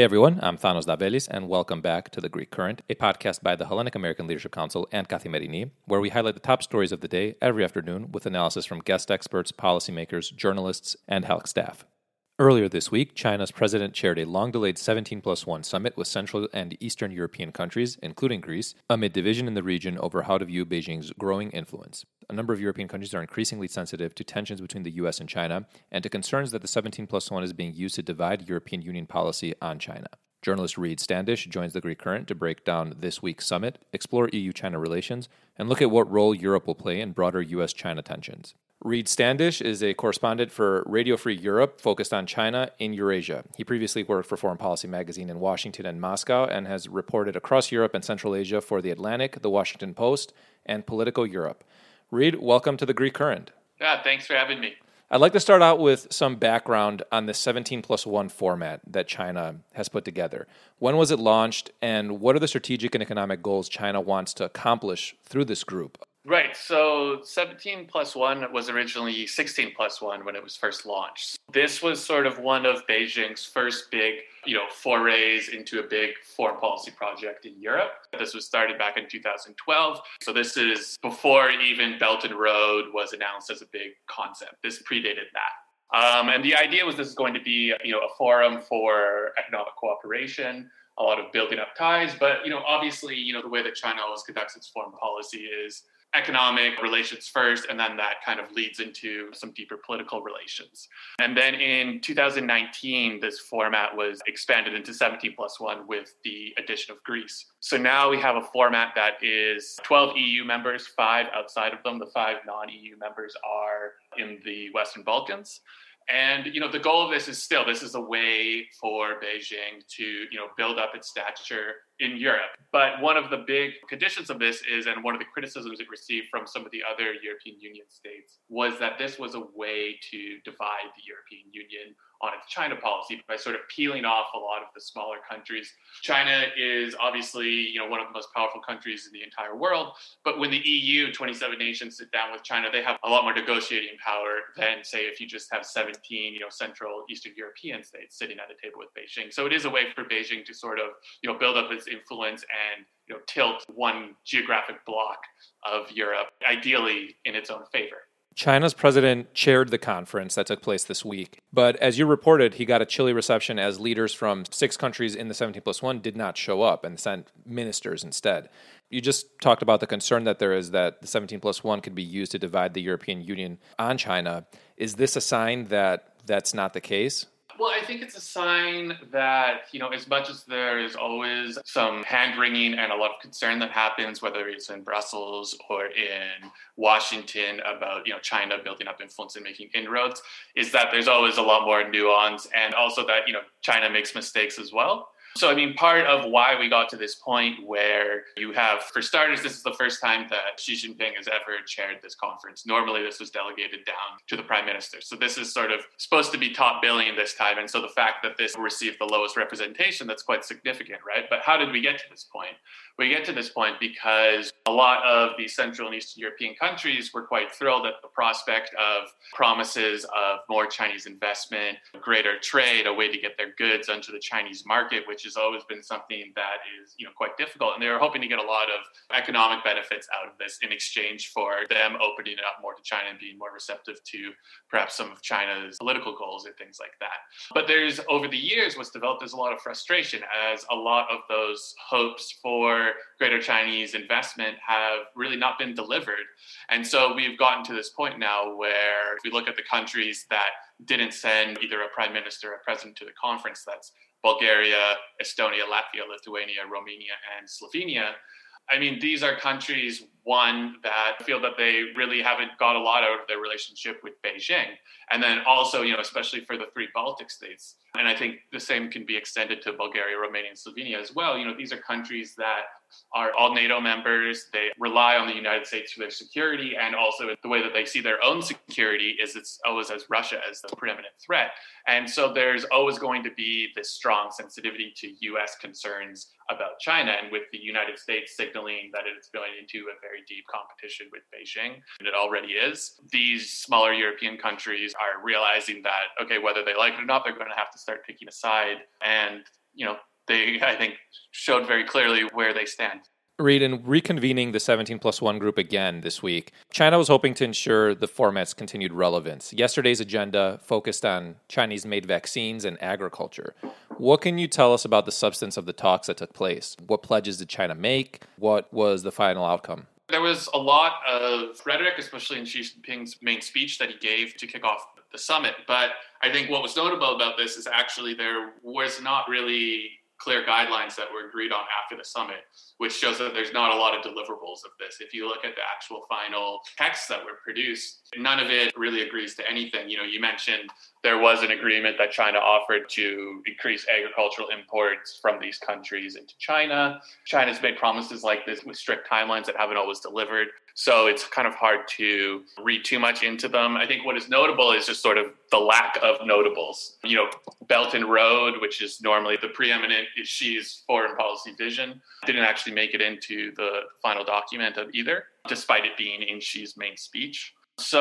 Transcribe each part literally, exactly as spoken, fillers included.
Hey everyone, I'm Thanos Davelis, and welcome back to The Greek Current, a podcast by the Hellenic American Leadership Council and Kathimerini, where we highlight the top stories of the day every afternoon with analysis from guest experts, policymakers, journalists, and H E L C staff. Earlier this week, China's president chaired a long-delayed seventeen plus one summit with Central and Eastern European countries, including Greece, amid division in the region over how to view Beijing's growing influence. A number of European countries are increasingly sensitive to tensions between the U S and China, and to concerns that the seventeen plus one is being used to divide European Union policy on China. Journalist Reed Standish joins The Greek Current to break down this week's summit, explore E U China relations, and look at what role Europe will play in broader U S China tensions. Reed Standish is a correspondent for Radio Free Europe, focused on China in Eurasia. He previously worked for Foreign Policy magazine in Washington and Moscow and has reported across Europe and Central Asia for The Atlantic, The Washington Post, and Politico Europe. Reed, welcome to The Greek Current. Yeah, thanks for having me. I'd like to start out with some background on the seventeen plus one format that China has put together. When was it launched, and what are the strategic and economic goals China wants to accomplish through this group? Right, so seventeen plus one was originally sixteen plus one when it was first launched. This was sort of one of Beijing's first big, you know, forays into a big foreign policy project in Europe. This was started back in two thousand twelve. So this is before even Belt and Road was announced as a big concept. This predated that. Um, and the idea was this is going to be, you know, a forum for economic cooperation, a lot of building up ties. But, you know, obviously, you know, the way that China always conducts its foreign policy is economic relations first, and then that kind of leads into some deeper political relations. And then in two thousand nineteen, this format was expanded into seventeen plus one with the addition of Greece. So now we have a format that is twelve E U members, five outside of them. The five non-E U members are in the Western Balkans. And, you know, the goal of this is still, this is a way for Beijing to, you know, build up its stature in Europe. But one of the big conditions of this is, and one of the criticisms it received from some of the other European Union states, was that this was a way to divide the European Union on its China policy by sort of peeling off a lot of the smaller countries. China is obviously, you know, one of the most powerful countries in the entire world. But when the E U, twenty-seven nations, sit down with China, they have a lot more negotiating power than, say, if you just have seventeen, you know, Central Eastern European states sitting at a table with Beijing. So it is a way for Beijing to sort of, you know, build up its influence and, you know, tilt one geographic block of Europe, ideally in its own favor. China's president chaired the conference that took place this week. But as you reported, he got a chilly reception as leaders from six countries in the seventeen plus one did not show up and sent ministers instead. You just talked about the concern that there is that the seventeen plus one could be used to divide the European Union on China. Is this a sign that that's not the case? Well, I think it's a sign that, you know, as much as there is always some hand-wringing and a lot of concern that happens, whether it's in Brussels or in Washington about, you know, China building up influence and making inroads, is that there's always a lot more nuance, and also that, you know, China makes mistakes as well. So, I mean, part of why we got to this point where you have, for starters, this is the first time that Xi Jinping has ever chaired this conference. Normally, this was delegated down to the prime minister. So this is sort of supposed to be top billing this time. And so the fact that this received the lowest representation, that's quite significant, right? But how did we get to this point? We get to this point because a lot of the Central and Eastern European countries were quite thrilled at the prospect of promises of more Chinese investment, greater trade, a way to get their goods onto the Chinese market, which has always been something that is, you know, quite difficult. And they were hoping to get a lot of economic benefits out of this in exchange for them opening it up more to China and being more receptive to perhaps some of China's political goals or things like that. But there's, over the years, what's developed is a lot of frustration as a lot of those hopes for greater Chinese investment have really not been delivered. And so we've gotten to this point now where if we look at the countries that didn't send either a prime minister or a president to the conference, that's Bulgaria, Estonia, Latvia, Lithuania, Romania, and Slovenia. I mean, these are countries, one, that feel that they really haven't got a lot out of their relationship with Beijing. And then also, you know, especially for the three Baltic states. And I think the same can be extended to Bulgaria, Romania, and Slovenia as well. You know, these are countries that are all NATO members. They rely on the United States for their security. And also the way that they see their own security is it's always as Russia as the preeminent threat. And so there's always going to be this strong sensitivity to U S concerns about China. And with the United States signaling that it's going into a very deep competition with Beijing, and it already is, these smaller European countries are realizing that, okay, whether they like it or not, they're going to have to start picking a side. And you know, they, I think, showed very clearly where they stand. Reid, in reconvening the seventeen plus one group again this week, China was hoping to ensure the format's continued relevance. Yesterday's agenda focused on Chinese-made vaccines and agriculture. What can you tell us about the substance of the talks that took place? What pledges did China make? What was the final outcome? There was a lot of rhetoric, especially in Xi Jinping's main speech that he gave to kick off the summit. But I think what was notable about this is actually there was not really clear guidelines that were agreed on after the summit, which shows that there's not a lot of deliverables of this. If you look at the actual final texts that were produced, none of it really agrees to anything. You know, you mentioned there was an agreement that China offered to increase agricultural imports from these countries into China. China's made promises like this with strict timelines that haven't always delivered. So it's kind of hard to read too much into them. I think what is notable is just sort of the lack of notables. You know, Belt and Road, which is normally the preeminent Xi's foreign policy vision, didn't actually make it into the final document of either, despite it being in Xi's main speech.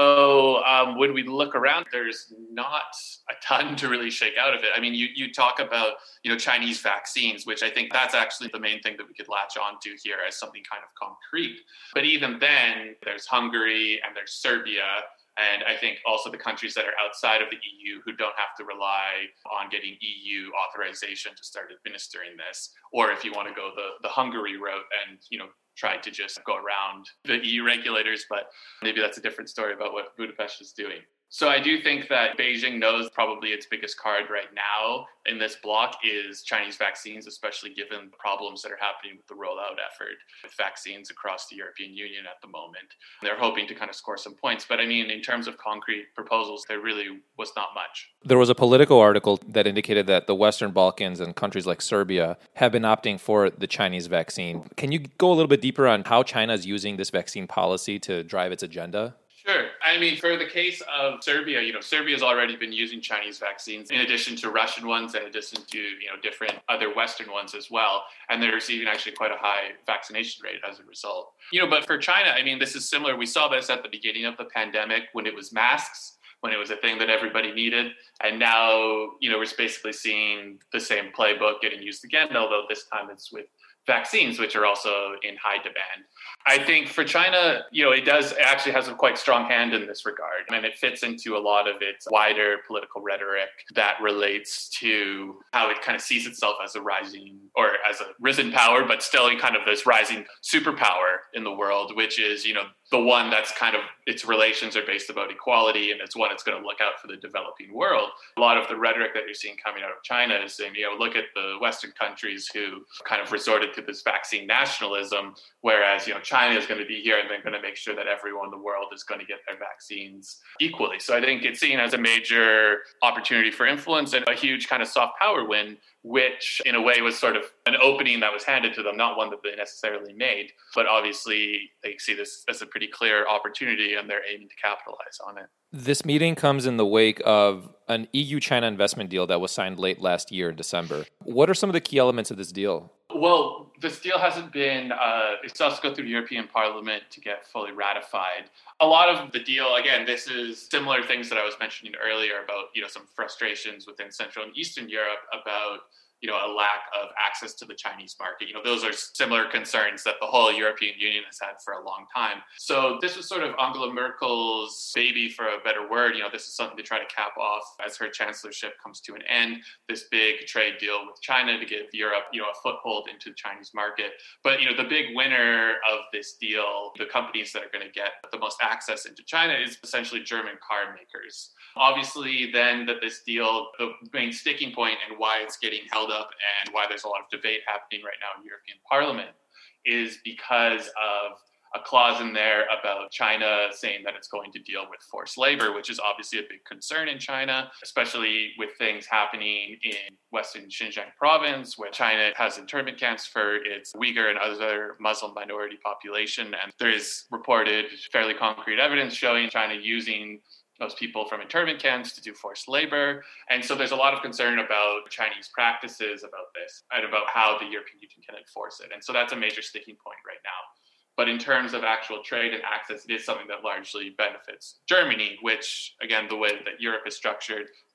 So um, when we look around, there's not a ton to really shake out of it. I mean, you you talk about, you know, Chinese vaccines, which I think that's actually the main thing that we could latch on to here as something kind of concrete. But even then, there's Hungary and there's Serbia. And I think also the countries that are outside of the E U who don't have to rely on getting E U authorization to start administering this. Or if you want to go the, the Hungary route and, you know, try to just go around the E U regulators, but maybe that's a different story about what Budapest is doing. So I do think that Beijing knows probably its biggest card right now in this bloc is Chinese vaccines, especially given the problems that are happening with the rollout effort with vaccines across the European Union at the moment. They're hoping to kind of score some points. But I mean, in terms of concrete proposals, there really was not much. There was a Politico article that indicated that the Western Balkans and countries like Serbia have been opting for the Chinese vaccine. Can you go a little bit deeper on how China is using this vaccine policy to drive its agenda? Sure. I mean, for the case of Serbia, you know, Serbia has already been using Chinese vaccines in addition to Russian ones, in addition to, you know, different other Western ones as well. And they're receiving actually quite a high vaccination rate as a result. You know, but for China, I mean, this is similar. We saw this at the beginning of the pandemic when it was masks, when it was a thing that everybody needed. And now, you know, we're basically seeing the same playbook getting used again, although this time it's with vaccines, which are also in high demand. I think for China, you know, it does it actually has a quite strong hand in this regard. And it fits into a lot of its wider political rhetoric that relates to how it kind of sees itself as a rising or as a risen power, but still in kind of this rising superpower in the world, which is, you know, the one that's kind of its relations are based about equality, and it's one that's going to look out for the developing world. A lot of the rhetoric that you're seeing coming out of China is saying, you know, look at the Western countries who kind of resorted to this vaccine nationalism, whereas, you know, China is going to be here and they're going to make sure that everyone in the world is going to get their vaccines equally. So I think it's seen as a major opportunity for influence and a huge kind of soft power win, which in a way was sort of an opening that was handed to them, not one that they necessarily made. But obviously they see this as a pretty clear opportunity and they're aiming to capitalize on it. This meeting comes in the wake of an E U-China investment deal that was signed late last year in December. What are some of the key elements of this deal? Well, this deal hasn't been, uh, it still has to go through the European Parliament to get fully ratified. A lot of the deal, again, this is similar things that I was mentioning earlier about, you know, some frustrations within Central and Eastern Europe about, you know, a lack of access to the Chinese market. You know, those are similar concerns that the whole European Union has had for a long time. So this was sort of Angela Merkel's baby, for a better word. You know, this is something to try to cap off as her chancellorship comes to an end, this big trade deal with China to give Europe, you know, a foothold into the Chinese market. But, you know, the big winner of this deal, the companies that are going to get the most access into China is essentially German car makers. Obviously, then that this deal, the main sticking point and why it's getting held up and why there's a lot of debate happening right now in European Parliament is because of a clause in there about China saying that it's going to deal with forced labor, which is obviously a big concern in China, especially with things happening in Western Xinjiang province, where China has internment camps for its Uyghur and other Muslim minority population. And there is reported fairly concrete evidence showing China using those people from internment camps to do forced labor. And so there's a lot of concern about Chinese practices about this and about how the European Union can enforce it. And so that's a major sticking point right now. But in terms of actual trade and access, it is something that largely benefits Germany, which, again, the way that Europe is structured,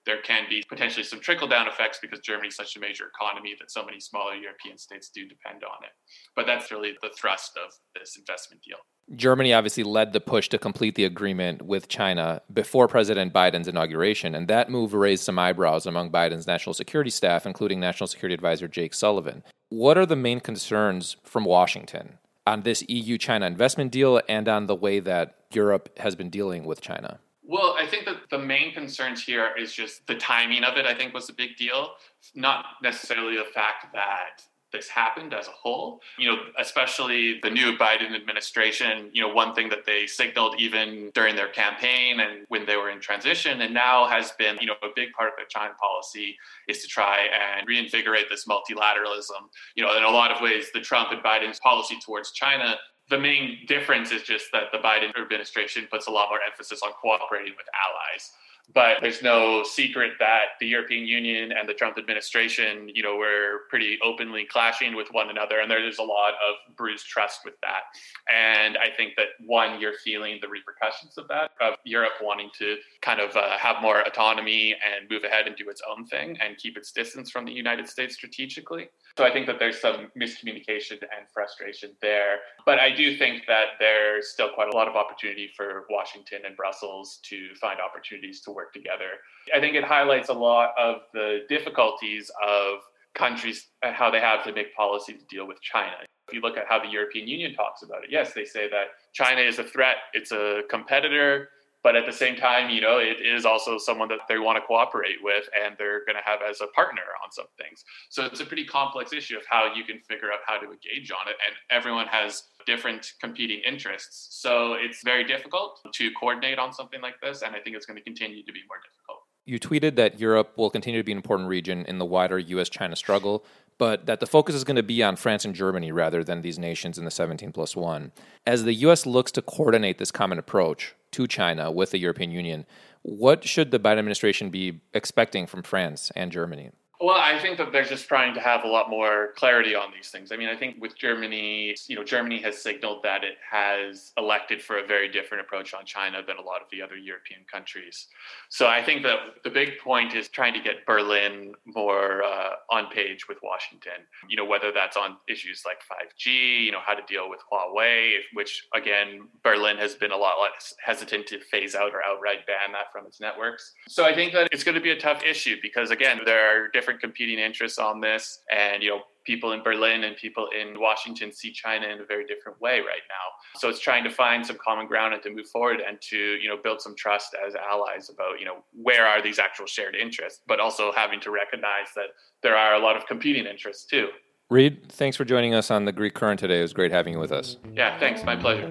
there can be potentially some trickle-down effects because Germany is such a major economy that so many smaller European states do depend on it. But that's really the thrust of this investment deal. Germany obviously led the push to complete the agreement with China before President Biden's inauguration, and that move raised some eyebrows among Biden's national security staff, including National Security Advisor Jake Sullivan. What are the main concerns from Washington on this E U-China investment deal and on the way that Europe has been dealing with China? Well, I think that the main concerns here is just the timing of it, I think, was a big deal. Not necessarily the fact that this happened as a whole. You know, especially the new Biden administration, you know, one thing that they signaled even during their campaign and when they were in transition and now has been, you know, a big part of their China policy is to try and reinvigorate this multilateralism. You know, in a lot of ways, the Trump and Biden's policy towards China, the main difference is just that the Biden administration puts a lot more emphasis on cooperating with allies. But there's no secret that the European Union and the Trump administration, you know, were pretty openly clashing with one another. And there's a lot of bruised trust with that. And I think that, one, you're feeling the repercussions of that, of Europe wanting to kind of uh, have more autonomy and move ahead and do its own thing and keep its distance from the United States strategically. So I think that there's some miscommunication and frustration there. But I do think that there's still quite a lot of opportunity for Washington and Brussels to find opportunities to work together. I think it highlights a lot of the difficulties of countries and how they have to make policy to deal with China. If you look at how the European Union talks about it, yes, they say that China is a threat, it's a competitor, but at the same time, you know, it is also someone that they want to cooperate with and they're going to have as a partner on some things. So it's a pretty complex issue of how you can figure out how to engage on it. And everyone has different competing interests. So it's very difficult to coordinate on something like this. And I think it's going to continue to be more difficult. You tweeted that Europe will continue to be an important region in the wider U S China struggle, but that the focus is going to be on France and Germany rather than these nations in the seventeen plus one. As the U S looks to coordinate this common approach to China with the European Union, what should the Biden administration be expecting from France and Germany? Well, I think that they're just trying to have a lot more clarity on these things. I mean, I think with Germany, you know, Germany has signaled that it has elected for a very different approach on China than a lot of the other European countries. So I think that the big point is trying to get Berlin more uh, on page with Washington, you know, whether that's on issues like five G, you know, how to deal with Huawei, which, again, Berlin has been a lot less hesitant to phase out or outright ban that from its networks. So I think that it's going to be a tough issue because, again, there are different different competing interests on this. And, you know, people in Berlin and people in Washington see China in a very different way right now. So it's trying to find some common ground and to move forward and to, you know, build some trust as allies about, you know, where are these actual shared interests, but also having to recognize that there are a lot of competing interests too. Reed, thanks for joining us on The Greek Current today. It was great having you with us. Yeah, thanks. My pleasure.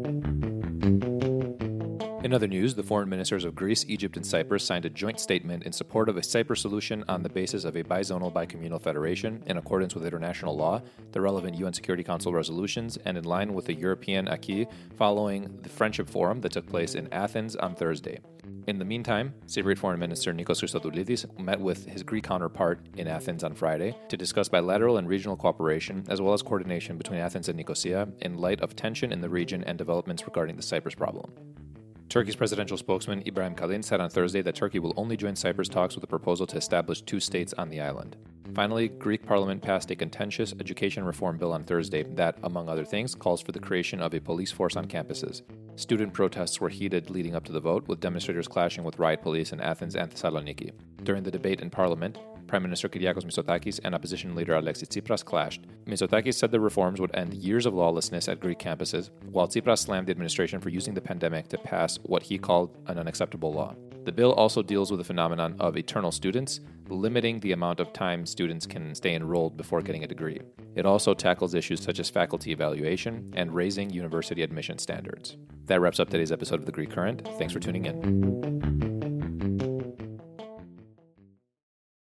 In other news, the foreign ministers of Greece, Egypt, and Cyprus signed a joint statement in support of a Cyprus solution on the basis of a bizonal bicommunal federation in accordance with international law, the relevant U N Security Council resolutions, and in line with the European acquis following the Friendship Forum that took place in Athens on Thursday. In the meantime, Cypriot Foreign Minister Nikos Christodoulidis met with his Greek counterpart in Athens on Friday to discuss bilateral and regional cooperation as well as coordination between Athens and Nicosia in light of tension in the region and developments regarding the Cyprus problem. Turkey's presidential spokesman Ibrahim Kalin said on Thursday that Turkey will only join Cyprus talks with a proposal to establish two states on the island. Finally, Greek parliament passed a contentious education reform bill on Thursday that, among other things, calls for the creation of a police force on campuses. Student protests were heated leading up to the vote, with demonstrators clashing with riot police in Athens and Thessaloniki. During the debate in parliament, Prime Minister Kyriakos Mitsotakis and opposition leader Alexis Tsipras clashed. Mitsotakis said the reforms would end years of lawlessness at Greek campuses, while Tsipras slammed the administration for using the pandemic to pass what he called an unacceptable law. The bill also deals with the phenomenon of eternal students, limiting the amount of time students can stay enrolled before getting a degree. It also tackles issues such as faculty evaluation and raising university admission standards. That wraps up today's episode of The Greek Current. Thanks for tuning in.